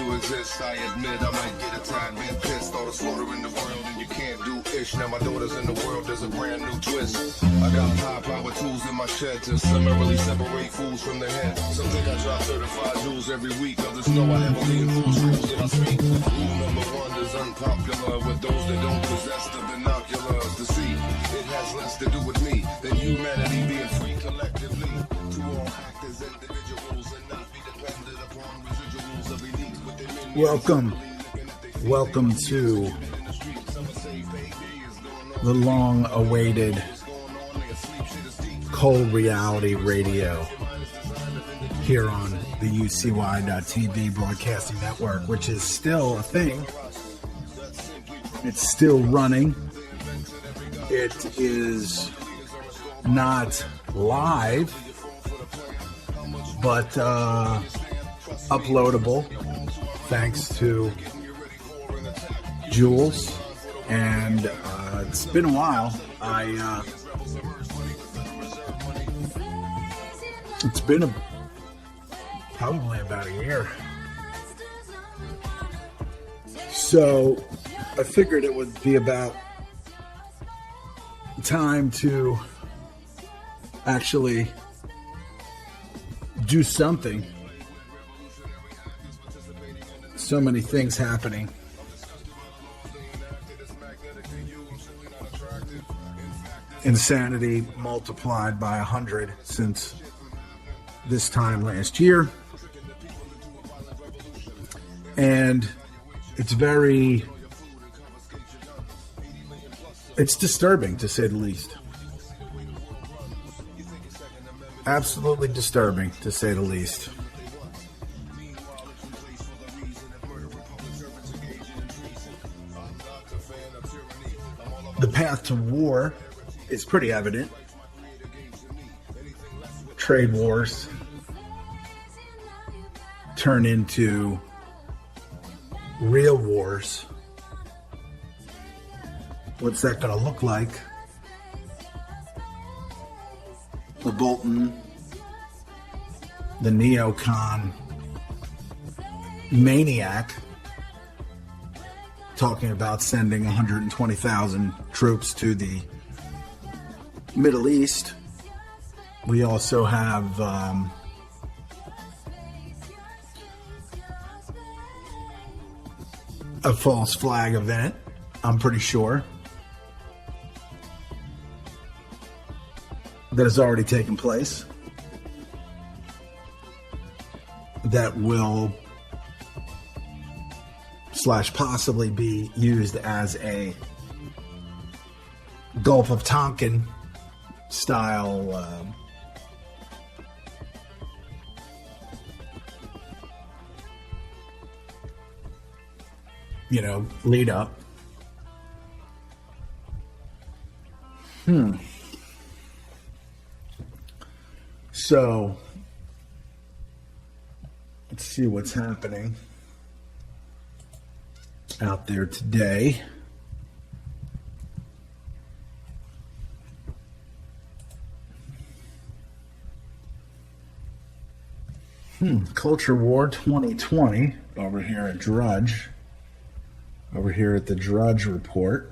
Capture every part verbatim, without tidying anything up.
you exist. I admit I might get a tad bit pissed. All the slaughter in the world and you can't do ish. Now my daughter's in the world, there's a brand new twist. I got high power tools in my shed to summarily separate fools from their head. Some think I drop thirty-five jewels every week. Others know I heavily influence rules that I speak. Rule number one is unpopular with those that don't possess the binoculars to see. It has less to do with me than humanity being free collectively. To all act as individuals and not be dependent upon residuals of elites within. Welcome, welcome to the long-awaited Cold Reality Radio here on the U C Y dot T V Broadcasting Network, which is still a thing. It's still running. It is not live, but uh, uploadable thanks to Jules. And uh, it's been a while. I uh, it's been a, probably about a year. So I figured it would be about time to actually do something. So many things happening. Insanity multiplied by a hundred since this time last year. And it's very, it's disturbing to say the least. Absolutely disturbing to say the least. The path to war is pretty evident. Trade wars turn into real wars. What's that going to look like? The Bolton, the neocon maniac, talking about sending one hundred twenty thousand troops to the Middle East. We also have um, a false flag event, I'm pretty sure, that has already taken place, that will slash possibly be used as a Gulf of Tonkin style um, you know, lead up. Hmm. So, let's see what's happening out there today. Hmm. Culture War twenty twenty over here at Drudge. Over here at the Drudge Report.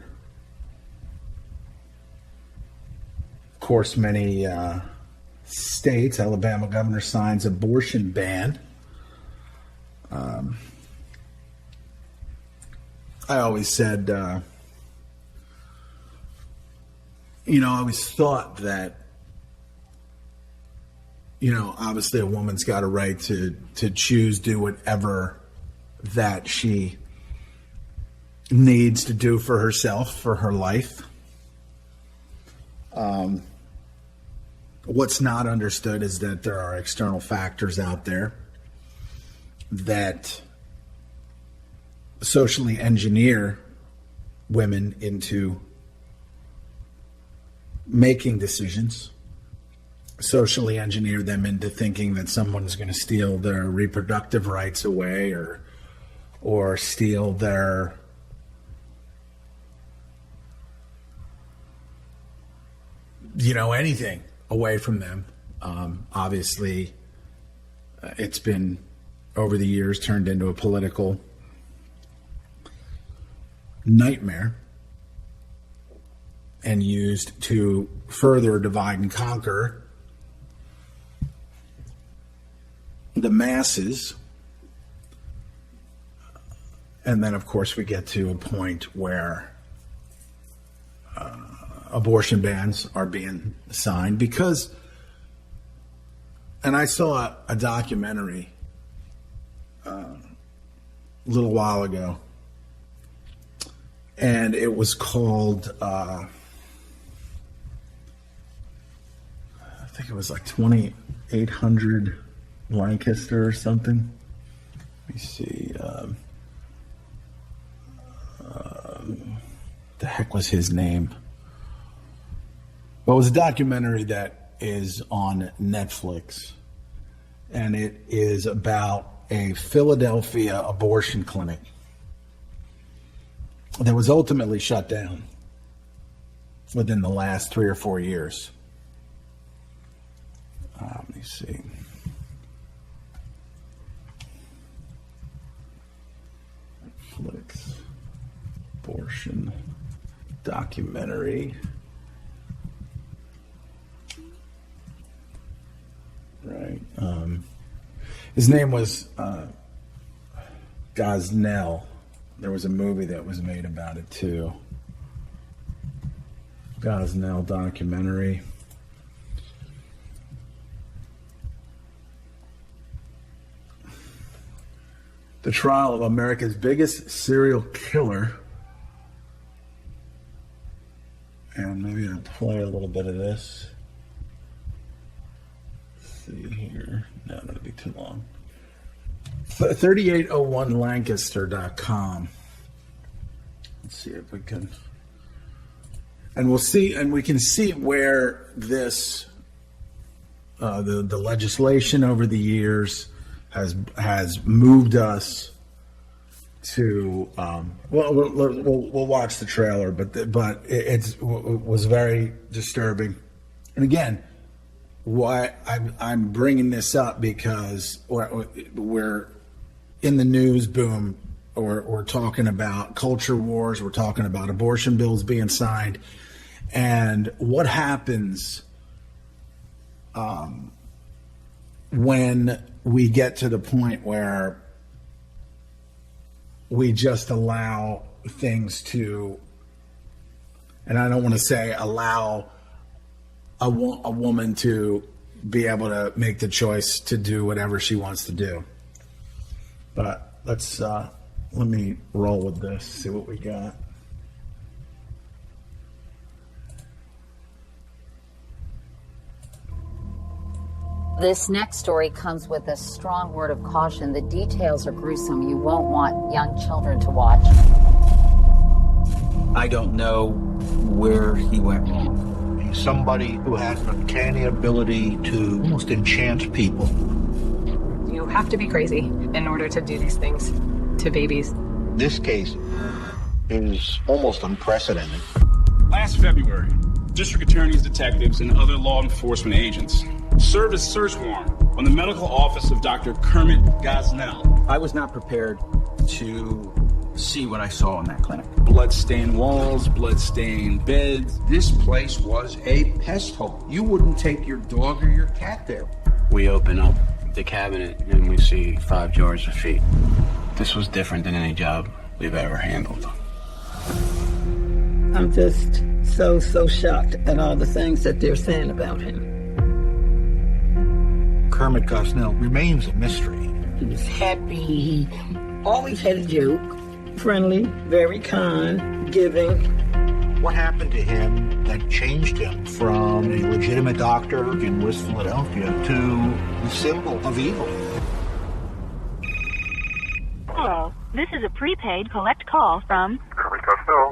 Of course, many uh, states, Alabama governor signs abortion ban. Um, I always said, uh, you know, I always thought that, you know, obviously a woman's got a right to, to choose, do whatever that she needs to do for herself, for her life. Um, what's not understood is that there are external factors out there that socially engineer women into making decisions, socially engineer them into thinking that someone's going to steal their reproductive rights away, or or steal their you know, anything away from them. Um, obviously, uh, it's been over the years turned into a political nightmare and used to further divide and conquer the masses. And then, of course, we get to a point where uh, abortion bans are being signed because, and I saw a, a documentary uh, a little while ago, and it was called, uh, I think it was like twenty-eight hundred Lancaster or something. Let me see. Um, um, the heck was his name? Well, it was a documentary that is on Netflix, and it is about a Philadelphia abortion clinic that was ultimately shut down within the last three or four years. Uh, let me see. Netflix abortion documentary. Right. Um, his name was uh, Gosnell. There was a movie that was made about it too. Gosnell documentary. The trial of America's biggest serial killer. And maybe I'll play a little bit of this. Let's see here. No, that'll be too long. thirty-eight oh one lancaster dot com. Let's see if we can. And we'll see, and we can see where this, uh, the, the legislation over the years has has moved us to. Um, well, we'll, we'll we'll watch the trailer, but the, but it, it's, it was very disturbing. And again, why I'm I'm bringing this up because we're, we're in the news boom, or we're talking about culture wars. We're talking about abortion bills being signed, and what happens um, when we get to the point where we just allow things to, and I don't want to say allow a, wo- a woman to be able to make the choice to do whatever she wants to do. But let's, uh, let me roll with this, see what we got. This next story comes with a strong word of caution. The details are gruesome. You won't want young children to watch. I don't know where he went wrong. He's somebody who has an uncanny ability to almost enchant people. You have to be crazy in order to do these things to babies. This case is almost unprecedented. Last February, district attorneys, detectives, and other law enforcement agents served a search warrant on the medical office of Doctor Kermit Gosnell. I was not prepared to see what I saw in that clinic. Blood-stained walls, blood-stained beds. This place was a pest hole. You wouldn't take your dog or your cat there. We open up the cabinet and we see five jars of feet. This was different than any job we've ever handled. I'm just so, so shocked at all the things that they're saying about him. Kermit Gosnell remains a mystery. He was happy. He always had a joke. Friendly, very kind, giving. What happened to him that changed him from a legitimate doctor in West Philadelphia to the symbol of evil? Hello, this is a prepaid collect call from Kermit Gosnell.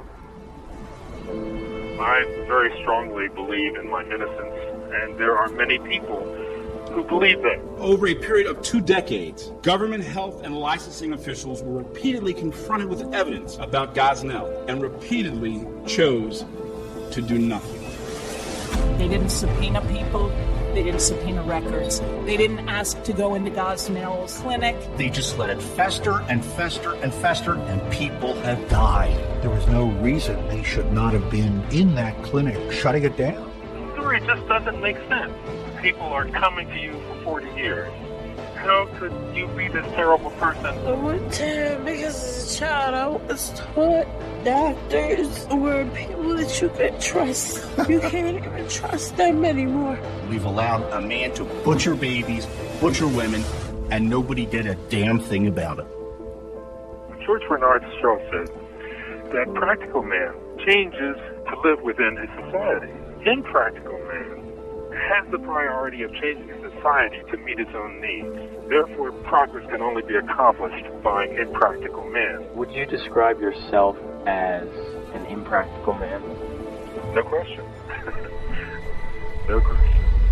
I very strongly believe in my innocence, and there are many people who believe that. Over a period of two decades, government health and licensing officials were repeatedly confronted with evidence about Gosnell and repeatedly chose to do nothing. They didn't subpoena people. They didn't subpoena records. They didn't ask to go into Gosnell's clinic. They just let it fester and fester and fester, and people have died. There was no reason they should not have been in that clinic shutting it down. The story just doesn't make sense. People are coming to you for forty years. How could you be this terrible person? I went to him because as a child I was taught doctors were people that you could trust. You can't even trust them anymore. We've allowed a man to butcher babies, butcher women, and nobody did a damn thing about it. George Bernard Shaw said that practical man changes to live within his society. Impractical man has the priority of changing his society to meet its own needs. Therefore, progress can only be accomplished by an impractical man. Would you describe yourself as an impractical man? No question. No question.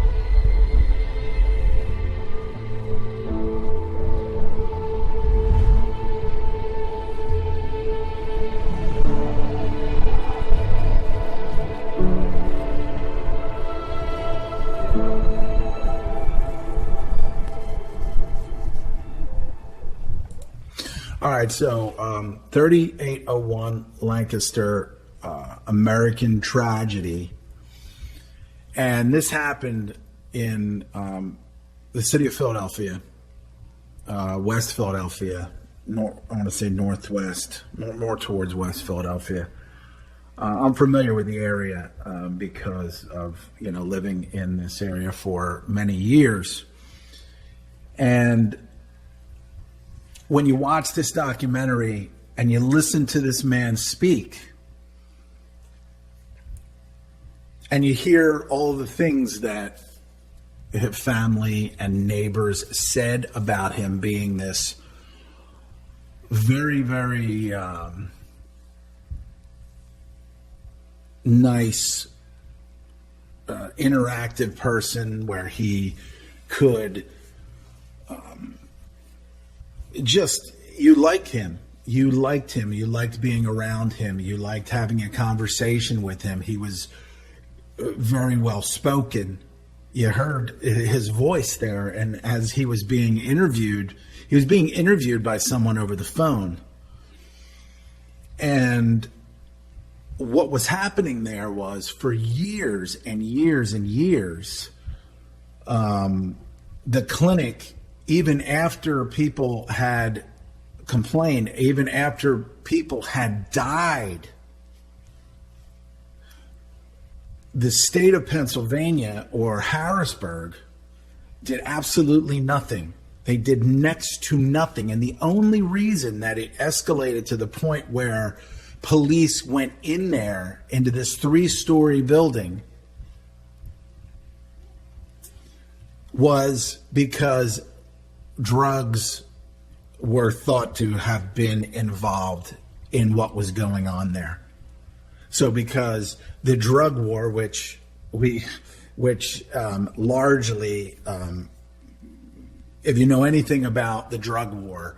All right, so um, thirty-eight oh one Lancaster, uh, American tragedy. And this happened in um, the city of Philadelphia, uh, West Philadelphia. Nor- I want to say northwest, more, more towards West Philadelphia. Uh, I'm familiar with the area um, because of, you know, living in this area for many years. And when you watch this documentary and you listen to this man speak and you hear all the things that his family and neighbors said about him being this very, very um, nice, uh, interactive person where he could um, just, you liked him. You liked him. You liked being around him. You liked having a conversation with him. He was very well spoken. You heard his voice there. And as he was being interviewed, he was being interviewed by someone over the phone. And what was happening there was for years and years and years, um, the clinic, even after people had complained, even after people had died, the state of Pennsylvania or Harrisburg did absolutely nothing. They did next to nothing. And the only reason that it escalated to the point where police went in there into this three-story building was because drugs were thought to have been involved in what was going on there. So because the drug war, which we, which um, largely, um, if you know anything about the drug war,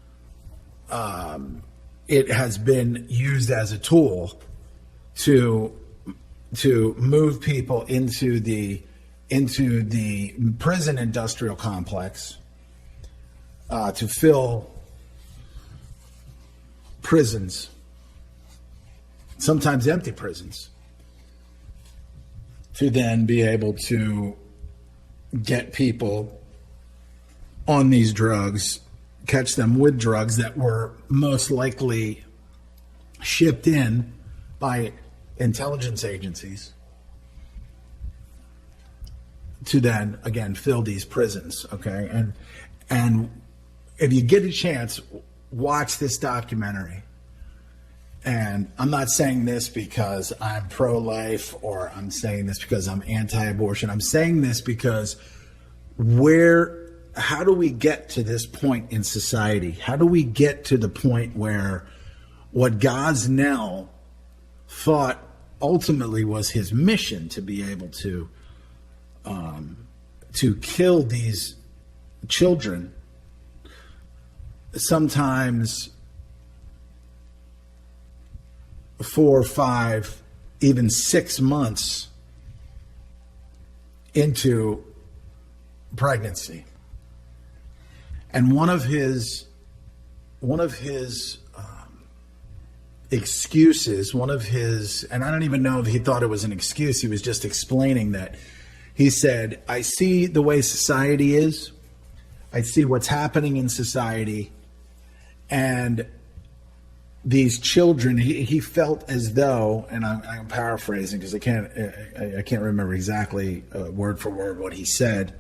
um, it has been used as a tool to to move people into the into the prison industrial complex, uh, to fill prisons, sometimes empty prisons, to then be able to get people on these drugs, catch them with drugs that were most likely shipped in by intelligence agencies, to then again fill these prisons. Okay, and and if you get a chance, watch this documentary. And I'm not saying this because I'm pro-life or I'm saying this because I'm anti-abortion. I'm saying this because where, how do we get to this point in society? How do we get to the point where what Gosnell thought ultimately was his mission, to be able to um, to kill these children, sometimes four, five, even six months into pregnancy. And one of his, one of his um, excuses, one of his, and I don't even know if he thought it was an excuse, he was just explaining that. He said, I see the way society is. I see what's happening in society. And these children, he, he felt as though, and I'm, I'm paraphrasing because I can't, I, I can't remember exactly uh, word for word what he said,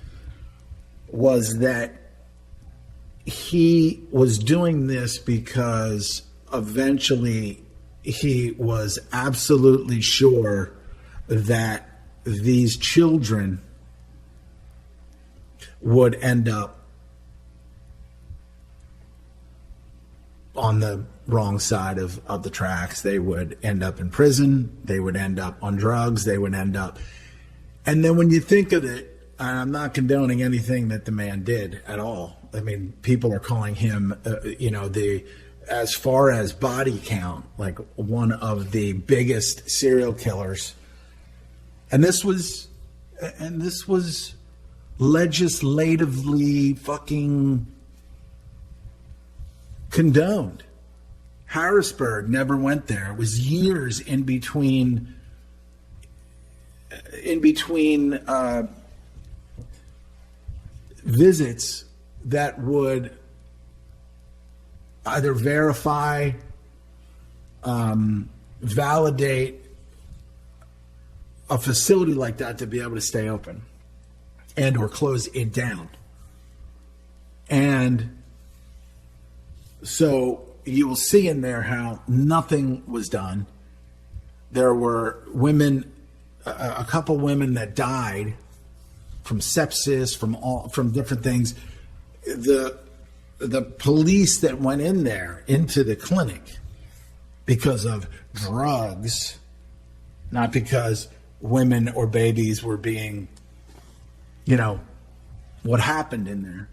was that he was doing this because eventually he was absolutely sure that these children would end up on the wrong side of, of the tracks. They would end up in prison. They would end up on drugs. They would end up. And then when you think of it, I'm not condoning anything that the man did at all. I mean, people are calling him, uh, you know, the, as far as body count, like one of the biggest serial killers. And this was, and this was legislatively fucking condoned. Harrisburg never went there. It was years in between, in between uh, visits that would either verify, um, validate a facility like that to be able to stay open and or close it down. And so you will see in there how nothing was done. There were women, a, a couple women that died from sepsis, from all, from different things. The the police that went in there into the clinic because of drugs, not because women or babies were being, you know, what happened in there.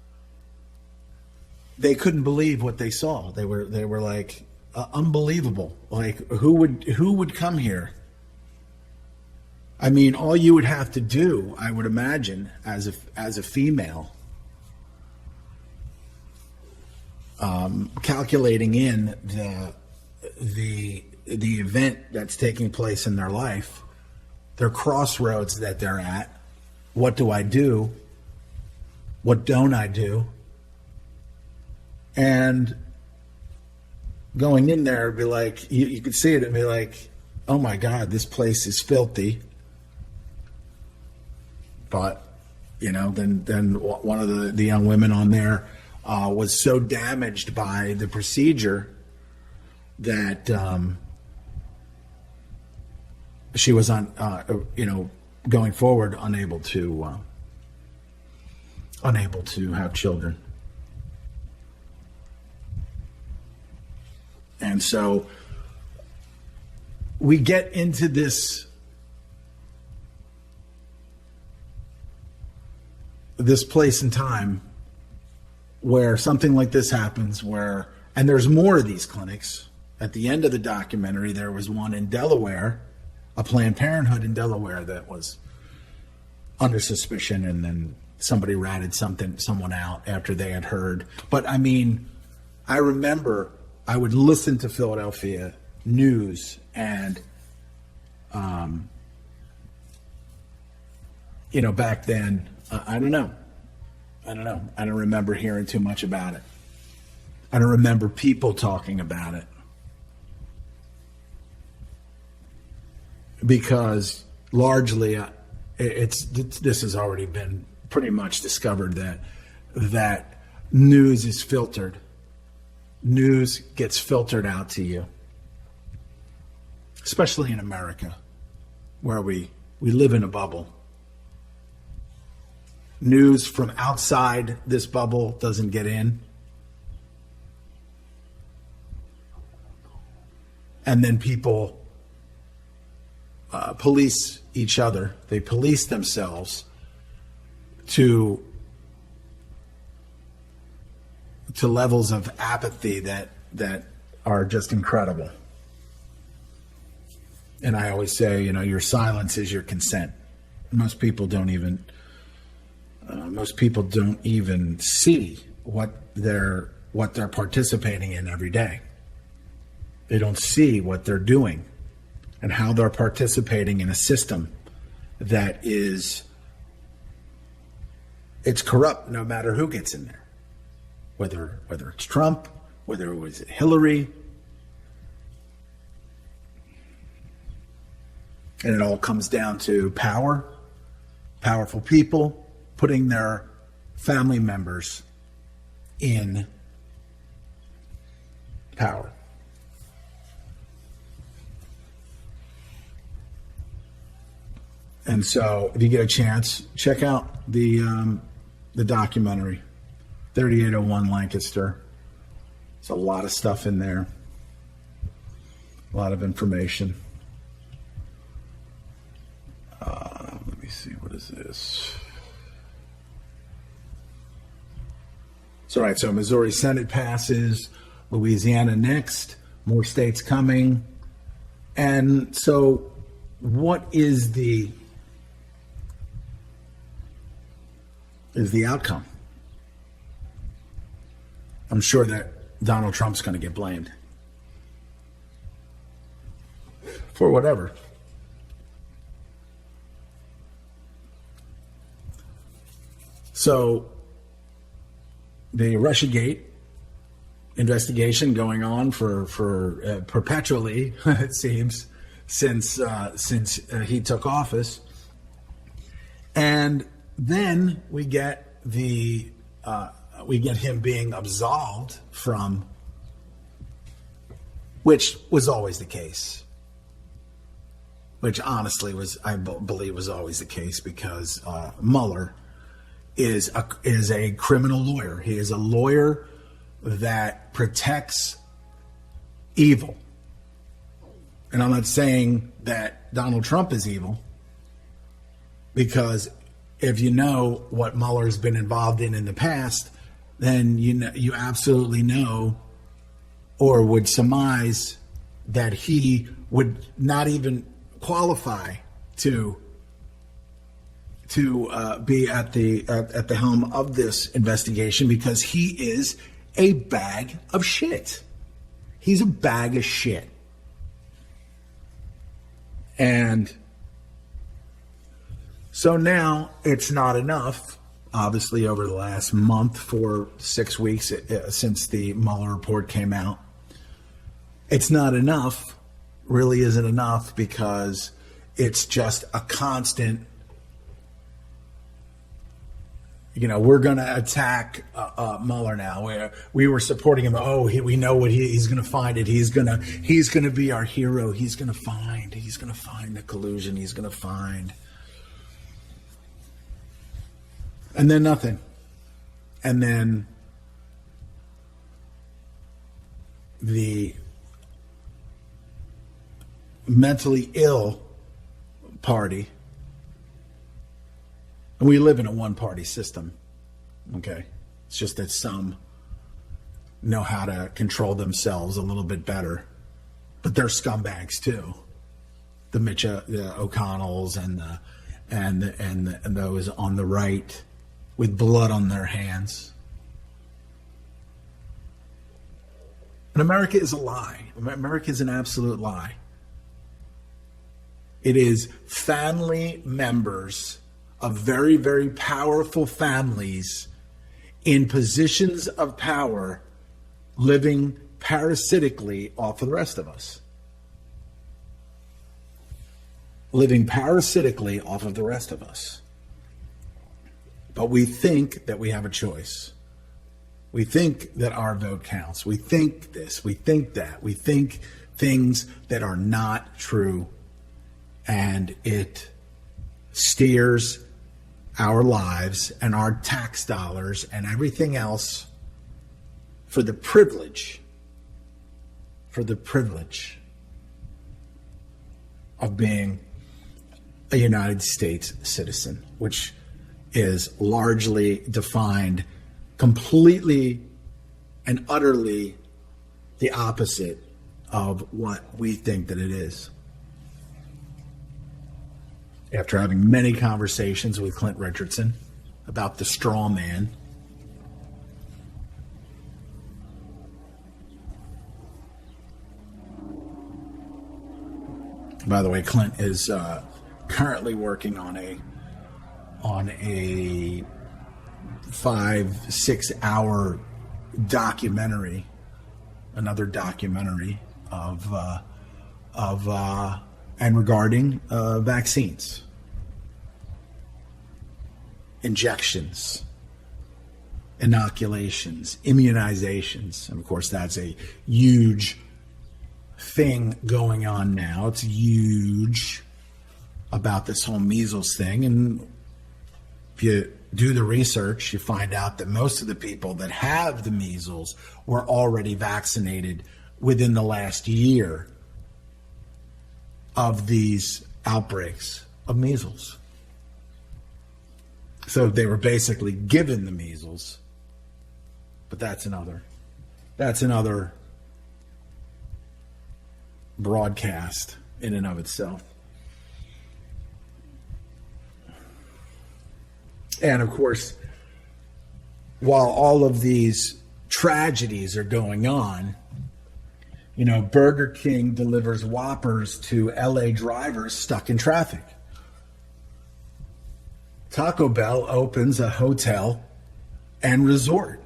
They couldn't believe what they saw. They were they were like uh, unbelievable. Like who would who would come here? I mean, all you would have to do, I would imagine, as a as a female, um, calculating in the the the event that's taking place in their life, their crossroads that they're at. What do I do? What don't I do? And going in there, be like, you, you could see it and be like, oh my God, this place is filthy. But, you know, then then one of the, the young women on there uh, was so damaged by the procedure that um, she was, on, uh, you know, going forward, unable to uh, unable to have children. And so we get into this this place and time where something like this happens, where, and there's more of these clinics. At the end of the documentary, there was one in Delaware, a Planned Parenthood in Delaware that was under suspicion, and then somebody ratted something, someone out after they had heard. But I mean, I remember I would listen to Philadelphia news, and, um, you know, back then, uh, I don't know. I don't know. I don't remember hearing too much about it. I don't remember people talking about it. Because largely, uh, it's, it's this has already been pretty much discovered that that news is filtered. News gets filtered out to you, especially in America, where we, we live in a bubble. News from outside this bubble doesn't get in. And then people uh, police each other. They police themselves to to levels of apathy that that are just incredible. And I always say, you know, your silence is your consent. Most people don't even Uh, most people don't even see what they're what they're participating in every day. They don't see what they're doing and how they're participating in a system that is, it's corrupt no matter who gets in there. Whether whether it's Trump, whether it was Hillary. And it all comes down to power, powerful people putting their family members in power. And so, if you get a chance, check out the um, the documentary, thirty-eight oh one Lancaster. There's a lot of stuff in there, a lot of information. Uh, let me see, what is this? So, right, so Missouri Senate passes, Louisiana next, more states coming. And so, what is the is the outcome? I'm sure that Donald Trump's going to get blamed for whatever. So, the Russiagate investigation going on for for uh, perpetually, it seems, since uh, since uh, he took office, and then we get the uh, we get him being absolved from, which was always the case. Which honestly was, I b- believe, was always the case because uh, Mueller is a is a criminal lawyer. He is a lawyer that protects evil. And I'm not saying that Donald Trump is evil, because if you know what Mueller's been involved in in the past, then you know, you absolutely know, or would surmise, that he would not even qualify to to uh, be at the at, at the helm of this investigation, because he is a bag of shit. He's a bag of shit. And so now it's not enough, obviously, over the last month, four, six weeks uh, since the Mueller report came out. It's not enough, really isn't enough, because it's just a constant, you know, we're going to attack uh, uh, Mueller now. Where we were supporting him. Oh, he, we know what he, he's going to find it. He's going to he's going to be our hero. He's going to find. He's going to find the collusion. He's going to find. And then nothing. And then the mentally ill party. And we live in a one-party system, okay? It's just that some know how to control themselves a little bit better. But they're scumbags, too. The Mitch uh, the O'Connells and the, and, the, and, the, and those on the right with blood on their hands. And America is a lie. America is an absolute lie. It is family members of very, very powerful families in positions of power living parasitically off of the rest of us. Living parasitically off of the rest of us. But we think that we have a choice. We think that our vote counts. We think this. We think that. We think things that are not true. And it steers our lives and our tax dollars and everything else for the privilege, for the privilege of being a United States citizen, which is largely defined completely and utterly the opposite of what we think that it is. After having many conversations with Clint Richardson, about the straw man. By the way, Clint is uh, currently working on a on a five, six hour documentary, another documentary of uh, of uh, and regarding uh, vaccines, injections, inoculations, immunizations, and of course that's a huge thing going on now. It's huge about this whole measles thing, and if you do the research, you find out that most of the people that have the measles were already vaccinated within the last year of these outbreaks of measles. So they were basically given the measles, but that's another that's another broadcast in and of itself. And of course, while all of these tragedies are going on, you know, Burger King delivers Whoppers to L A drivers stuck in traffic. Taco Bell opens a hotel and resort.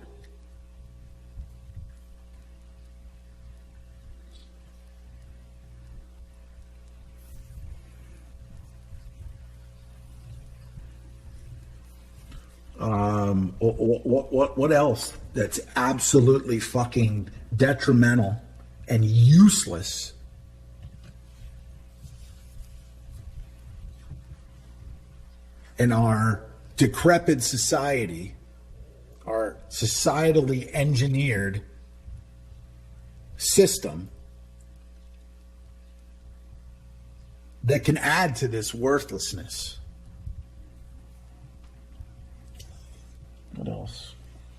Um, what, what, what, what else that's absolutely fucking detrimental and useless? In our decrepit society, our societally engineered system that can add to this worthlessness. What else?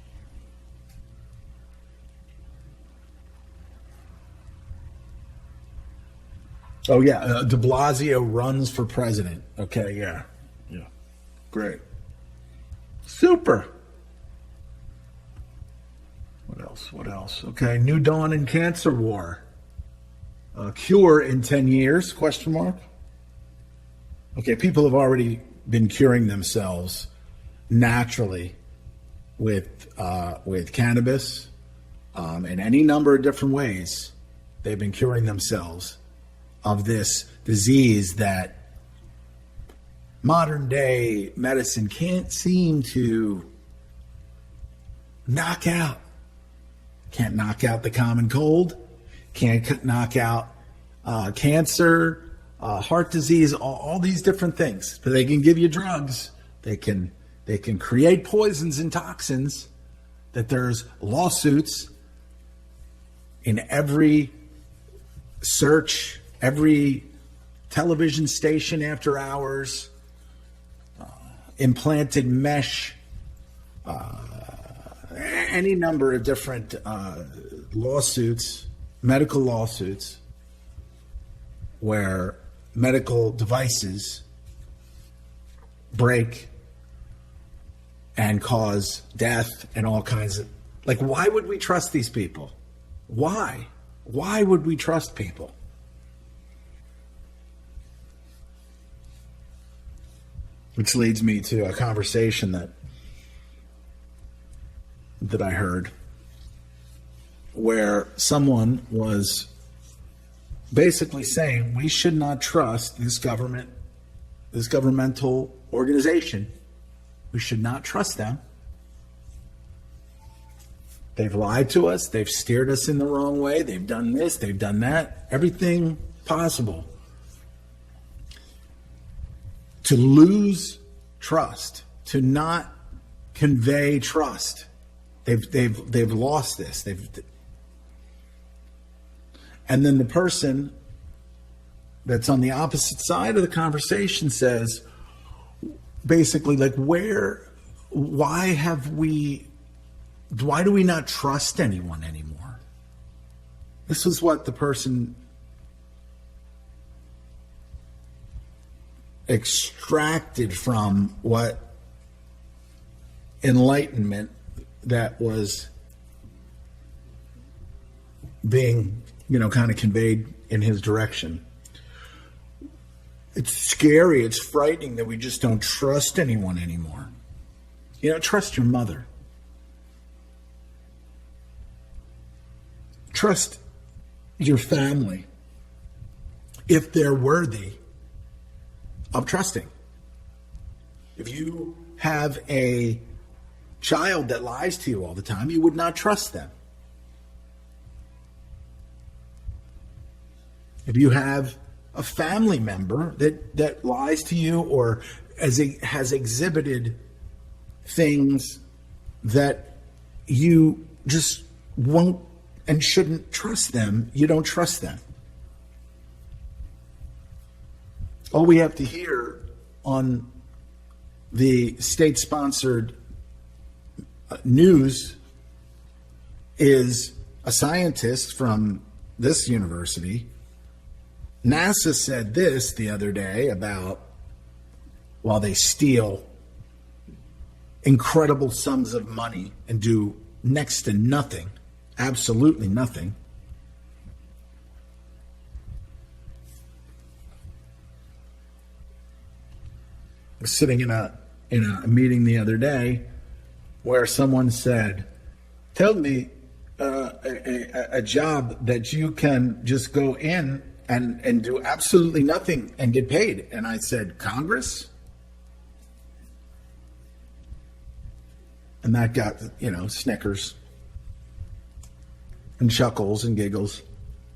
Oh, yeah. Uh, de Blasio runs for president. Okay, yeah. Yeah. Great. Super. What else? What else? Okay, New Dawn in Cancer War. Uh, cure in ten years, question mark. Okay, people have already been curing themselves naturally with uh, with cannabis um, in any number of different ways. They've been curing themselves of this disease that modern day medicine can't seem to knock out. Can't knock out the common cold, can't knock out uh, cancer, uh, heart disease, all, all these different things. But they can give you drugs. They can They can create poisons and toxins that there's lawsuits in every search, every television station after hours, uh, implanted mesh, uh, any number of different uh, lawsuits, medical lawsuits, where medical devices break and cause death and all kinds of... Like, why would we trust these people? Why? Why would we trust people? Which leads me to a conversation that that I heard where someone was basically saying we should not trust this government, this governmental organization. We should not trust them. They've lied to us. They've steered us in the wrong way. They've done this. They've done that. Everything possible. To lose trust, to not convey trust. They've they've they've lost this. They've and then the person that's on the opposite side of the conversation says, basically, like, where, why have we, why do we not trust anyone anymore? This is what the person extracted from what enlightenment that was being, you know, kind of conveyed in his direction. It's scary, it's frightening that we just don't trust anyone anymore. You know, trust your mother. Trust your family if they're worthy of trusting. If you have a child that lies to you all the time, you would not trust them. If you have a family member that, that lies to you or as a, has exhibited things that you just won't and shouldn't trust them, you don't trust them. All we have to hear on the state-sponsored news is a scientist from this university. NASA said this the other day about, while they steal incredible sums of money and do next to nothing, absolutely nothing, I was sitting in a in a meeting the other day where someone said, tell me uh, a, a, a job that you can just go in and, and do absolutely nothing and get paid. And I said, Congress? And that got, you know, snickers and chuckles and giggles.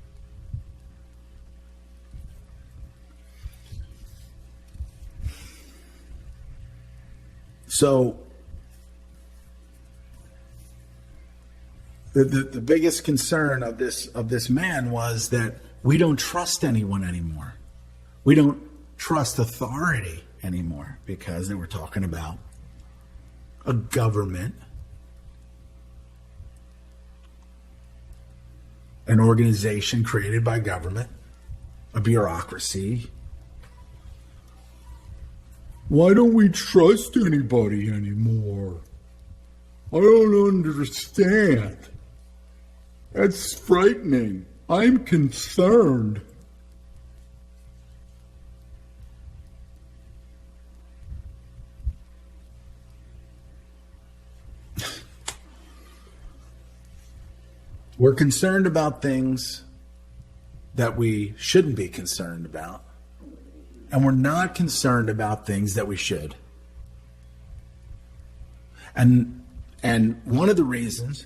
So the, the the biggest concern of this of this man was that we don't trust anyone anymore. We don't trust authority anymore because they were talking about a government, an organization created by government, a bureaucracy. Why don't we trust anybody anymore? I don't understand. That's frightening. I'm concerned. We're concerned about things that we shouldn't be concerned about. And we're not concerned about things that we should. And and one of the reasons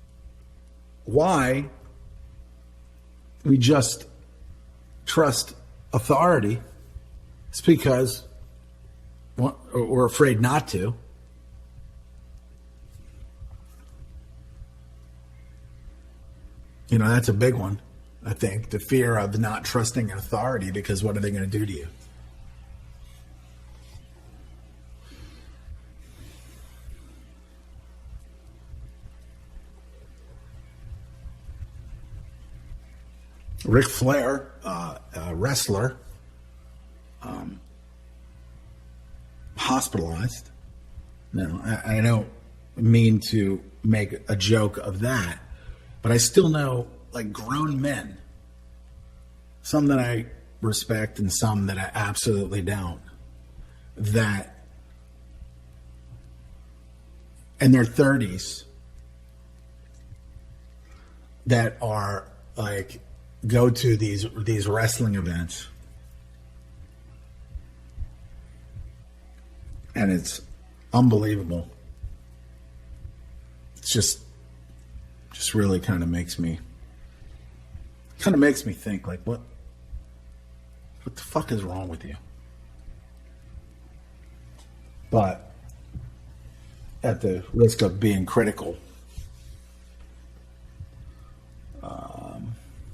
why we just trust authority is because we're afraid not to. You know, that's a big one, I think. The fear of not trusting authority because what are they going to do to you? Ric Flair, uh, a wrestler, um, hospitalized. No, I, I don't mean to make a joke of that, but I still know, like, grown men, some that I respect and some that I absolutely don't, that in their thirties that are, like, go to these these wrestling events, and it's unbelievable. It's just just really kind of makes me kind of makes me think, like, what what the fuck is wrong with you? But at the risk of being critical, um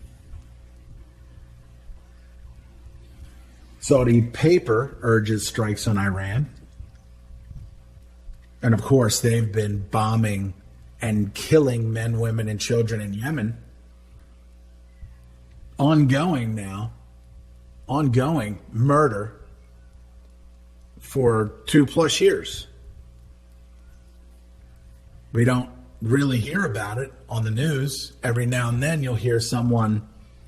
Saudi paper urges strikes on Iran. And of course, they've been bombing and killing men, women, and children in Yemen. Ongoing now. Ongoing murder for two plus years. We don't really hear about it on the news. Every now and then you'll hear someone,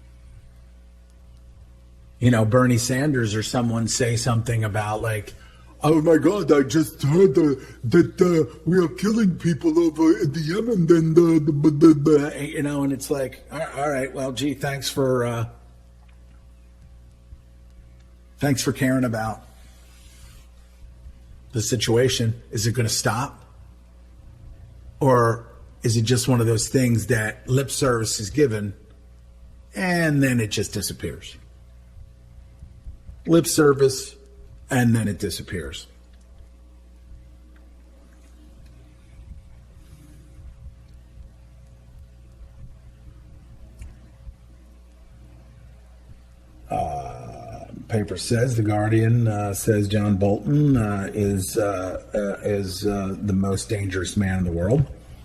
you know, Bernie Sanders or someone say something about like, oh my God, I just heard uh, that uh, we are killing people over in the Yemen. And, uh, the, the, the, you know, and it's like, all right, well, gee, thanks for, uh, thanks for caring about the situation. Is it going to stop? Or is it just one of those things that lip service is given and then it just disappears? Lip service and then it disappears. Uh, paper says, The Guardian uh, says John Bolton uh, is uh, uh, is uh, the most dangerous man in the world.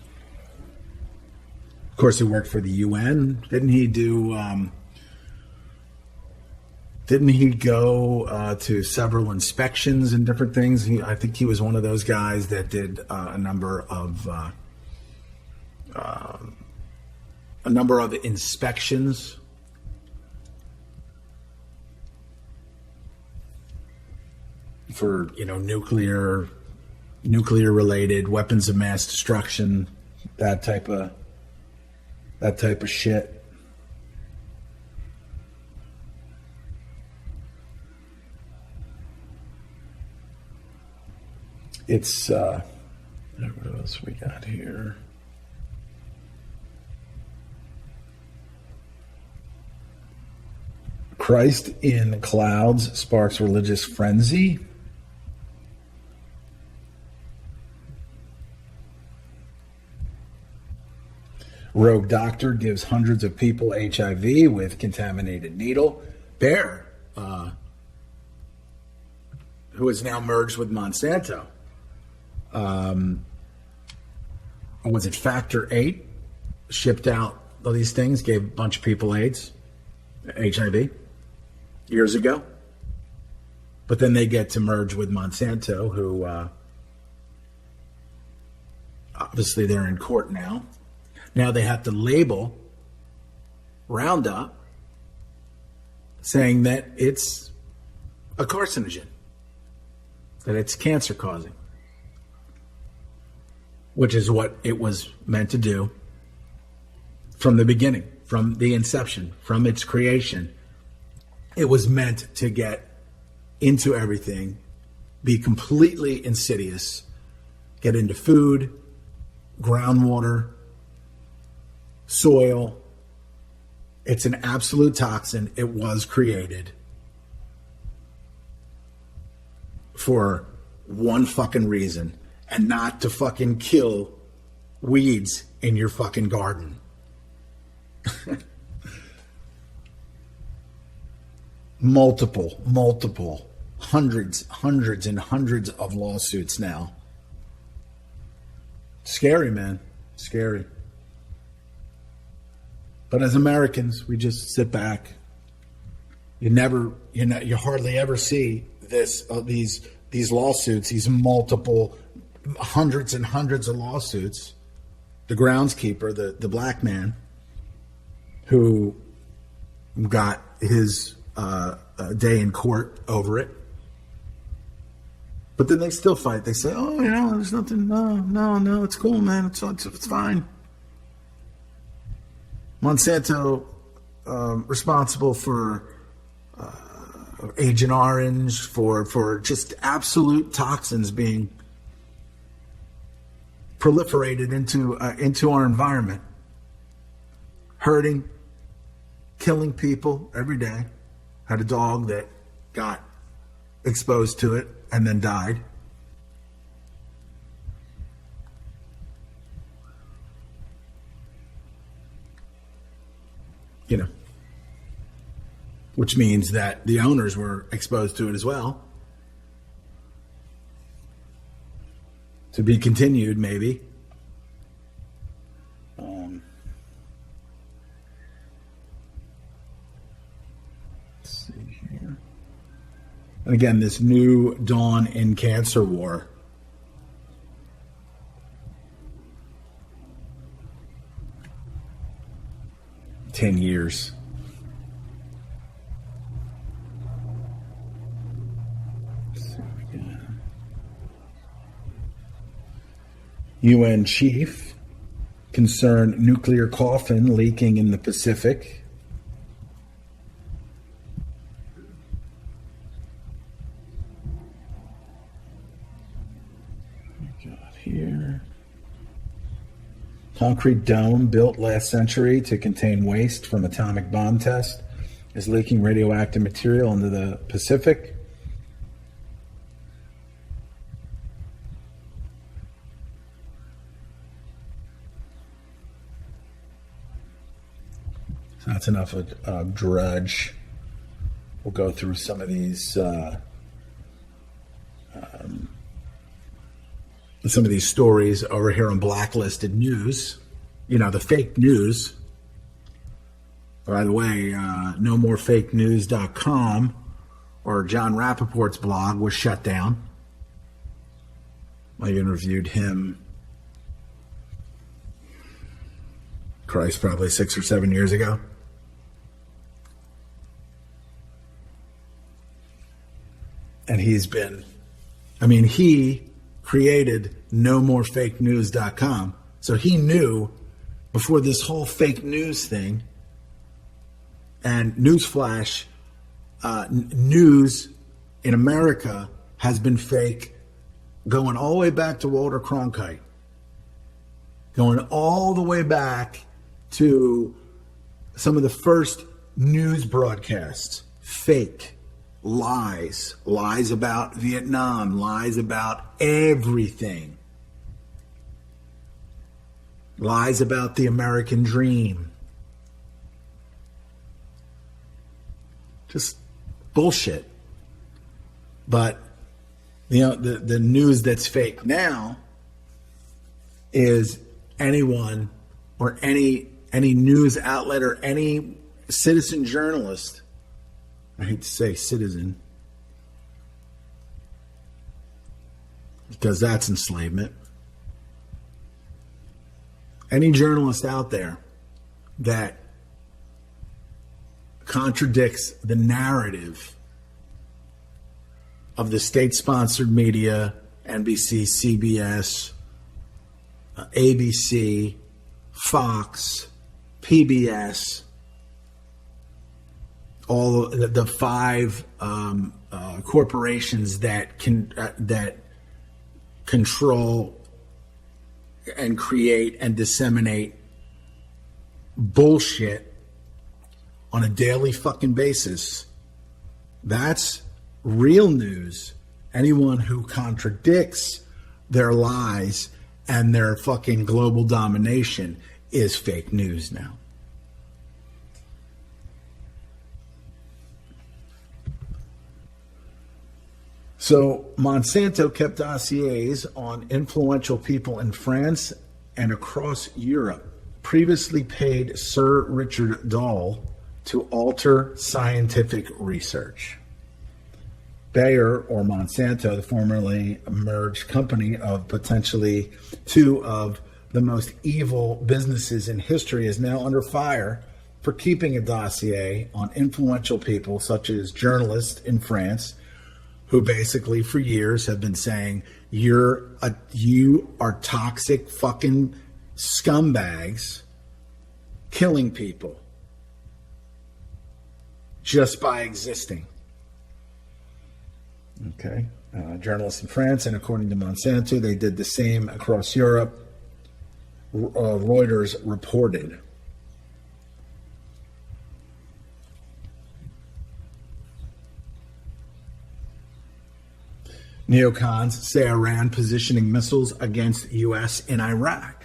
Of course, he worked for the U N. Didn't he do? Um, didn't he go uh, to several inspections and different things? He, I think he was one of those guys that did uh, a number of uh, uh, a number of inspections. For, you know, nuclear, nuclear related weapons of mass destruction, that type of, that type of shit. It's, uh, what else we got here? Christ in clouds sparks religious frenzy. Rogue doctor gives hundreds of people H I V with contaminated needle. Bayer, uh, who is now merged with Monsanto. Um, was it Factor eight? Shipped out all these things, gave a bunch of people AIDS, H I V, years ago. But then they get to merge with Monsanto, who uh, obviously they're in court now. Now they have to label Roundup saying that it's a carcinogen, that it's cancer causing, which is what it was meant to do from the beginning, from the inception, from its creation. It was meant to get into everything, be completely insidious, get into food, groundwater, soil. It's an absolute toxin. It was created for one fucking reason, and not to fucking kill weeds in your fucking garden. multiple, multiple, hundreds, hundreds and hundreds of lawsuits now. Scary, man. Scary. But as Americans, we just sit back. You never, you know, you hardly ever see this, uh, these, these lawsuits, these multiple, hundreds and hundreds of lawsuits. The groundskeeper, the, the black man, who got his uh, uh, day in court over it. But then they still fight. They say, "Oh, you know, there's nothing. No, no, no. It's cool, man. It's it's, it's fine." Monsanto um, responsible for uh, Agent Orange, for for just absolute toxins being proliferated into uh, into our environment, hurting, killing people every day. Had a dog that got exposed to it and then died. You know, which means that the owners were exposed to it as well. To be continued, maybe. Um, let's see here. And again, this new dawn in cancer war. ten years. U N chief concern nuclear coffin leaking in the Pacific. Got here. Concrete dome built last century to contain waste from atomic bomb test is leaking radioactive material into the Pacific. That's enough of uh, drudge. We'll go through some of these uh, um, some of these stories over here on Blacklisted News. You know, the fake news. By the way, uh, no more fake news dot com or John Rappaport's blog was shut down. I interviewed him, Christ, probably six or seven years ago. And he's been, I mean, he created no more fake news dot com. So he knew before this whole fake news thing, and newsflash, uh, n- news in America has been fake going all the way back to Walter Cronkite. Going all the way back to some of the first news broadcasts. Fake. Lies, lies about Vietnam, lies about everything. Lies about the American dream. Just bullshit. But, you know, the, the news that's fake now is anyone or any any news outlet or any citizen journalist, I hate to say citizen, because that's enslavement. Any journalist out there that contradicts the narrative of the state-sponsored media, N B C, C B S, uh, A B C, Fox, P B S, all the, the five um, uh, corporations that can uh, that control and create and disseminate bullshit on a daily fucking basis. That's real news. Anyone who contradicts their lies and their fucking global domination is fake news now. So Monsanto kept dossiers on influential people in France and across Europe, previously paid Sir Richard Dahl to alter scientific research. Bayer, or Monsanto, the formerly merged company of potentially two of the most evil businesses in history, is now under fire for keeping a dossier on influential people such as journalists in France, who basically for years have been saying, you're a, you are toxic fucking scumbags killing people just by existing. Okay. Uh, journalists in France, and according to Monsanto, they did the same across Europe. Uh, Reuters reported. Neocons say Iran positioning missiles against U S in Iraq.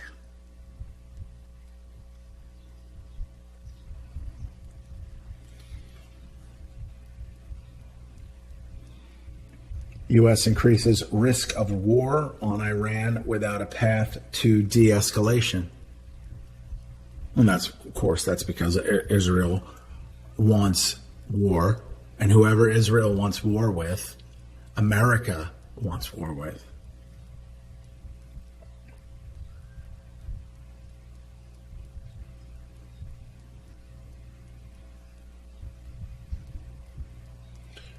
U S increases risk of war on Iran without a path to de-escalation. And that's, of course, that's because Israel wants war, and whoever Israel wants war with, America wants war with.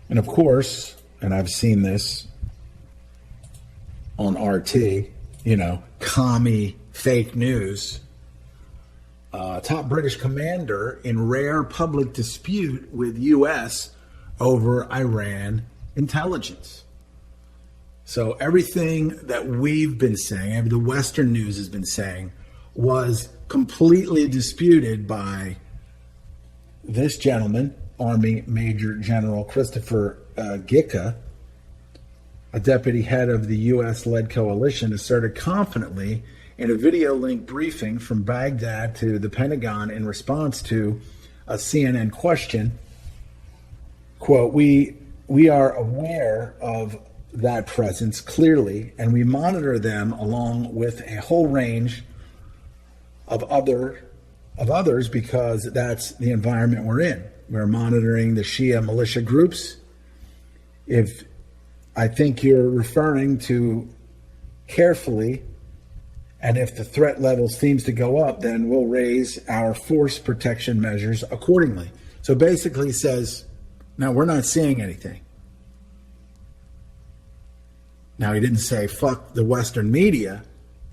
And of course, and I've seen this on R T, you know, commie fake news, uh, top British commander in rare public dispute with U S over Iran intelligence. So everything that we've been saying, the Western news has been saying, was completely disputed by this gentleman, Army Major General Christopher uh, Gicca, a deputy head of the U S-led coalition, asserted confidently in a video-linked briefing from Baghdad to the Pentagon in response to a C N N question, quote, we, we are aware of that presence clearly, and we monitor them along with a whole range of other of others because that's the environment we're in. We're monitoring the Shia militia groups. If I think you're referring to carefully, and if the threat level seems to go up, then we'll raise our force protection measures accordingly. So basically says, no, we're not seeing anything. Now, he didn't say, fuck the Western media.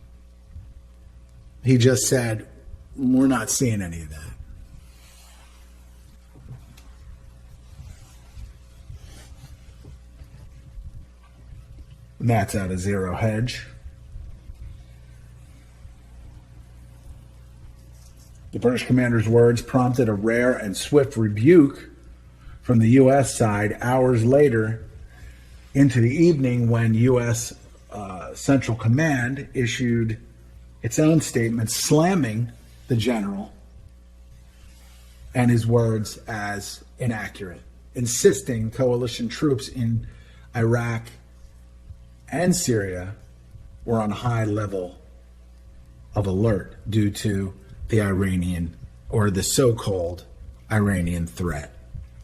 He just said, we're not seeing any of that. And that's out of Zero Hedge. The British commander's words prompted a rare and swift rebuke from the U S side hours later into the evening when U S uh, Central Command issued its own statement slamming the general and his words as inaccurate, insisting coalition troops in Iraq and Syria were on a high level of alert due to the Iranian or the so-called Iranian threat.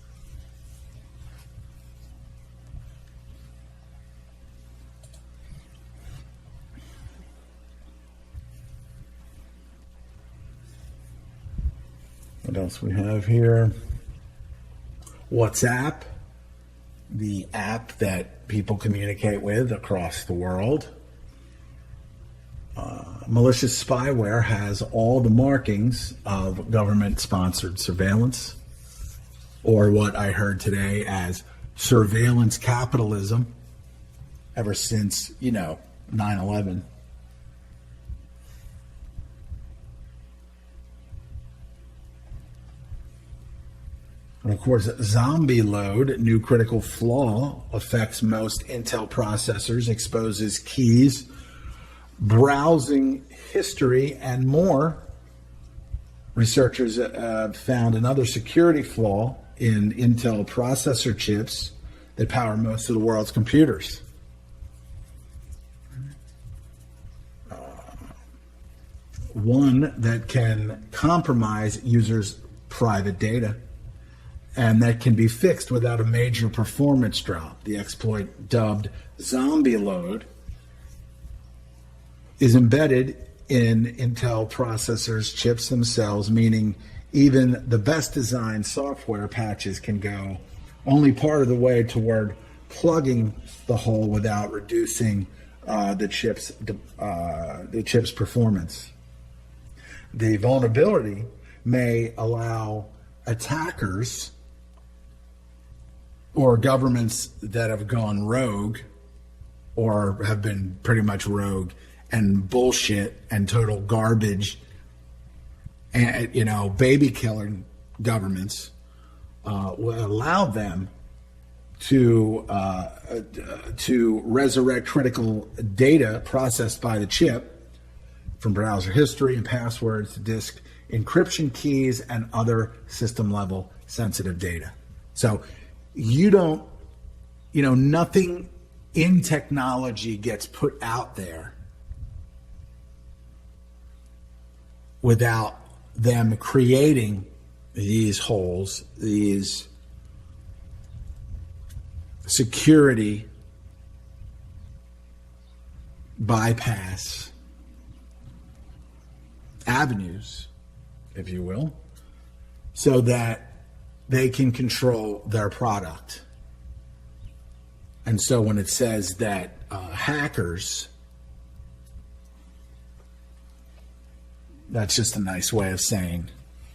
What else we have here? WhatsApp, the app that people communicate with across the world. Uh, malicious spyware has all the markings of government-sponsored surveillance, or what I heard today as surveillance capitalism, ever since, you know, nine eleven. And of course, zombie load, new critical flaw, affects most Intel processors, exposes keys, browsing history, and more. Researchers uh, found another security flaw in Intel processor chips that power most of the world's computers. Uh, one that can compromise users' private data, and that can be fixed without a major performance drop. The exploit, dubbed zombie load, is embedded in Intel processors, chips themselves, meaning even the best designed software patches can go only part of the way toward plugging the hole without reducing uh, the chip's uh, the chip's performance. The vulnerability may allow attackers or governments that have gone rogue or have been pretty much rogue and bullshit and total garbage and, you know, baby killing governments uh, will allow them to uh, to resurrect critical data processed by the chip, from browser history and passwords to disk encryption keys and other system level sensitive data. So you don't, you know, nothing in technology gets put out there without them creating these holes, these security bypass avenues, if you will, so that they can control their product And so when it says that uh, hackers, that's just a nice way of saying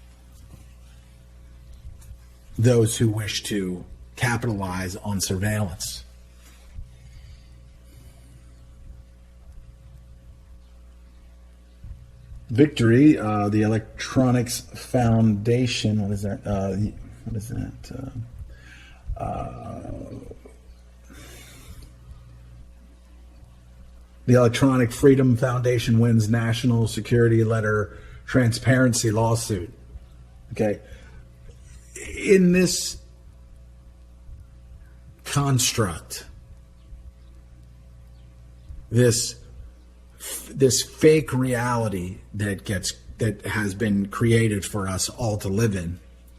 those who wish to capitalize on surveillance. Victory, uh, the Electronics Foundation, what is that? Uh, what is that? Uh, uh, the Electronic Freedom Foundation wins national security letter transparency lawsuit. Okay. In this construct, this this fake reality that gets that has been created for us all to live in,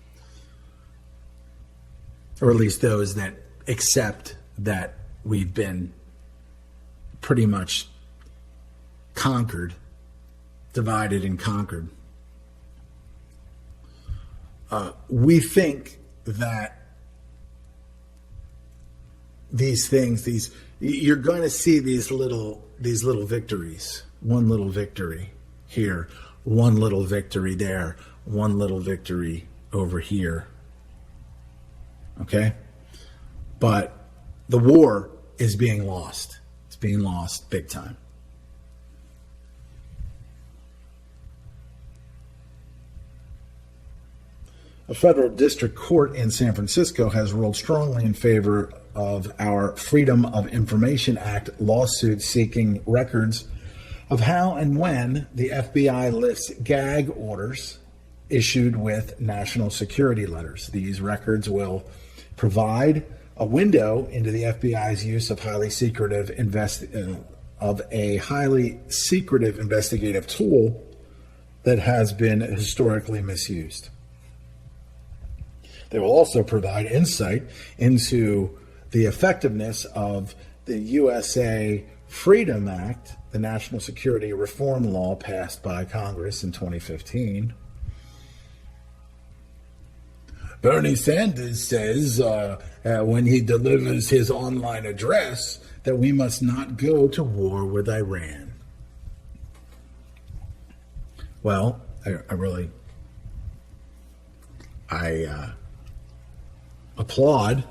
or at least those that accept that we've been pretty much conquered, divided and conquered. Uh, we think that these things, these you're going to see these little these little victories. One little victory here, one little victory there, one little victory over here. Okay? But the war is being lost. It's being lost big time. A federal district court in San Francisco has ruled strongly in favor of our Freedom of Information Act lawsuit seeking records of how and when the F B I lifts gag orders issued with national security letters. These records will provide a window into the F B I's use of highly secretive invest uh, of a highly secretive investigative tool that has been historically misused. They will also provide insight into the effectiveness of the U S A Freedom Act, the National Security Reform Law passed by Congress in twenty fifteen. Bernie Sanders says uh, uh, when he delivers his online address that we must not go to war with Iran. Well, I, I really, I uh, applaud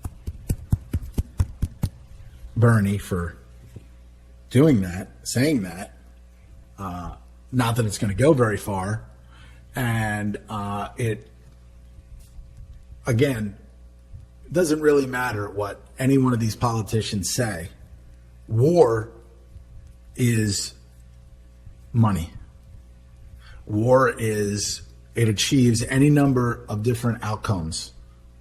Bernie for doing that, saying that. Uh, not that it's going to go very far. And uh, it, again, doesn't really matter what any one of these politicians say. War is money. War is, it achieves any number of different outcomes.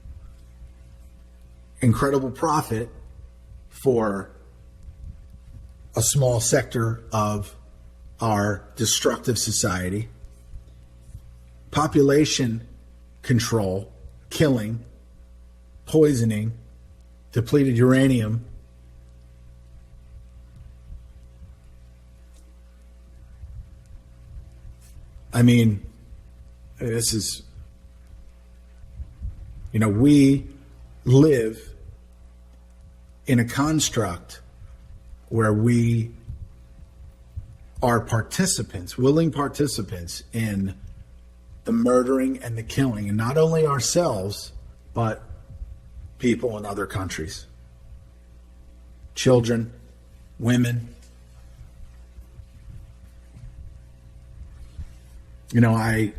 Incredible profit for a small sector of our destructive society. Population control, killing, poisoning, depleted uranium. I mean, this is, you know, we live in a construct where we are participants, willing participants in the murdering and the killing, and not only ourselves, but people in other countries. Children, women. You know, I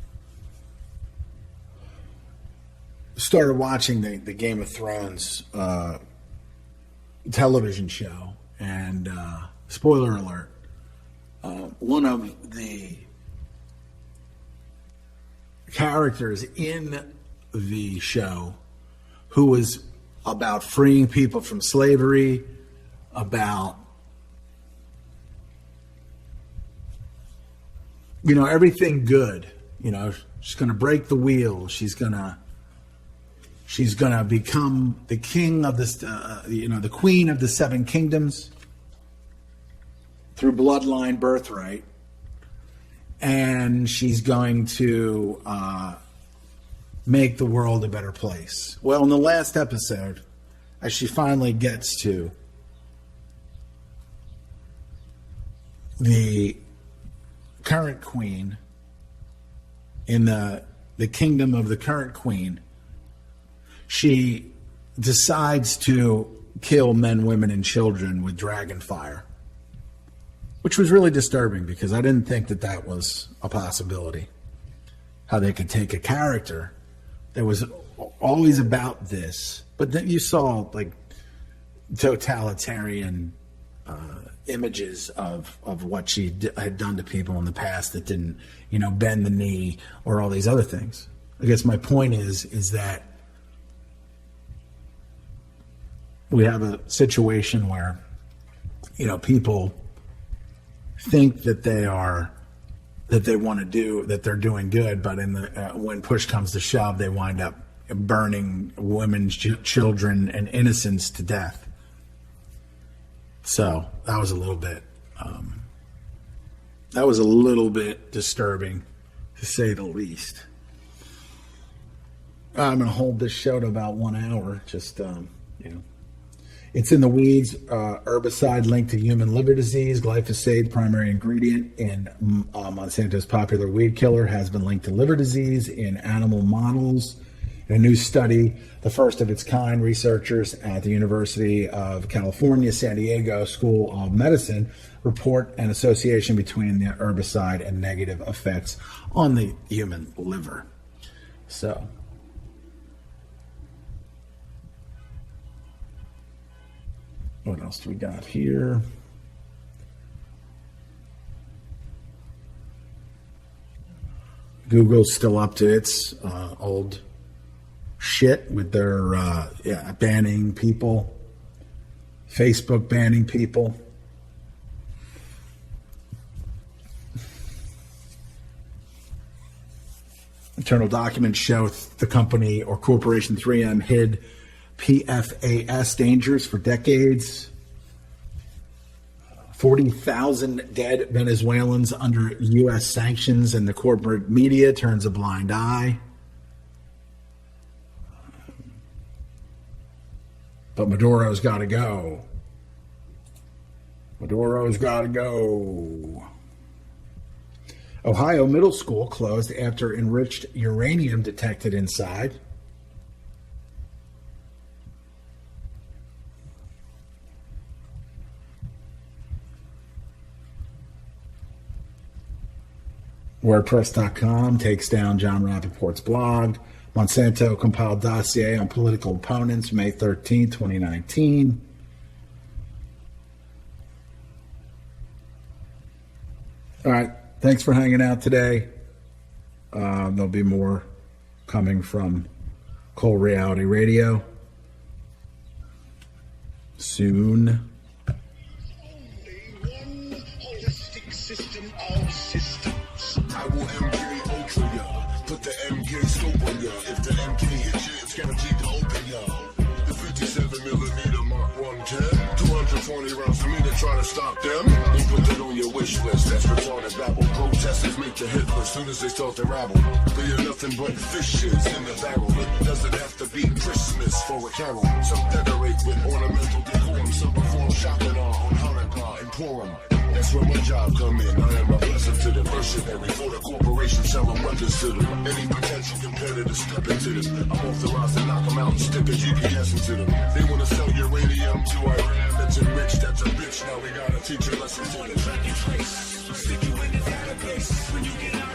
started watching the, the Game of Thrones uh, television show, and uh, spoiler alert, uh, one of the characters in the show who was about freeing people from slavery, about, you know, everything good. You know, she's going to break the wheel. She's going to, she's going to become the king of this, uh, you know, the queen of the seven kingdoms through bloodline birthright. And she's going to uh, make the world a better place. Well, in the last episode, as she finally gets to the current queen in the the kingdom of the current queen, she decides to kill men, women, and children with dragon fire, which was really disturbing because I didn't think that that was a possibility. How they could take a character that was always about this, but then you saw like totalitarian uh, images of, of what she d- had done to people in the past that didn't, you know, bend the knee or all these other things. I guess my point is, is that we have a situation where, you know, people think that they are, that they want to do, that they're doing good, but in the uh, when push comes to shove, they wind up burning women, ch- children, and innocents to death. So that was a little bit, um, that was a little bit disturbing, to say the least. I'm going to hold this show to about one hour. Just, um, you know, it's in the weeds. Uh, herbicide linked to human liver disease. Glyphosate, primary ingredient in uh, Monsanto's popular weed killer, has been linked to liver disease in animal models. In a new study, the first of its kind, researchers at the University of California, San Diego School of Medicine report an association between the herbicide and negative effects on the human liver. So, what else do we got here? Google's still up to its uh, old shit with their uh, yeah, banning people. Facebook banning people. Internal documents show the company or corporation three M hid P F A S dangers for decades. forty thousand dead Venezuelans under U S sanctions, and the corporate media turns a blind eye. But Maduro's got to go. Maduro's got to go. Ohio middle school closed after enriched uranium detected inside. WordPress dot com takes down John Rappaport's blog. Monsanto compiled dossier on political opponents May thirteenth, twenty nineteen. All right. Thanks for hanging out today. Uh, there'll be more coming from Cole Reality Radio soon. I will M K Ultra ya. Put the M K scope on ya. If the M K hits you, it's guaranteed to open ya. The fifty-seven millimeter Mark one ten. two hundred twenty rounds for me to try to stop them. Don't put that on your wish list. That's retarded babble. Protesters make the hit list soon as they start to rabble. But you're nothing but fishes in the barrel. It doesn't have to be Christmas for a carol. Some decorate with ornamental decorum. Some perform shopping on Hanukkah and Purim. That's where my job come in. I am a blessing to them. Mercenary for the corporation selling weapons to them. Any potential competitor step into them. I'm authorized to knock them out and stick a G P S into them. They want to sell uranium to Iran. That's enriched. That's a bitch. Now we gotta teach a lesson to them. Stick you in the database when you get out.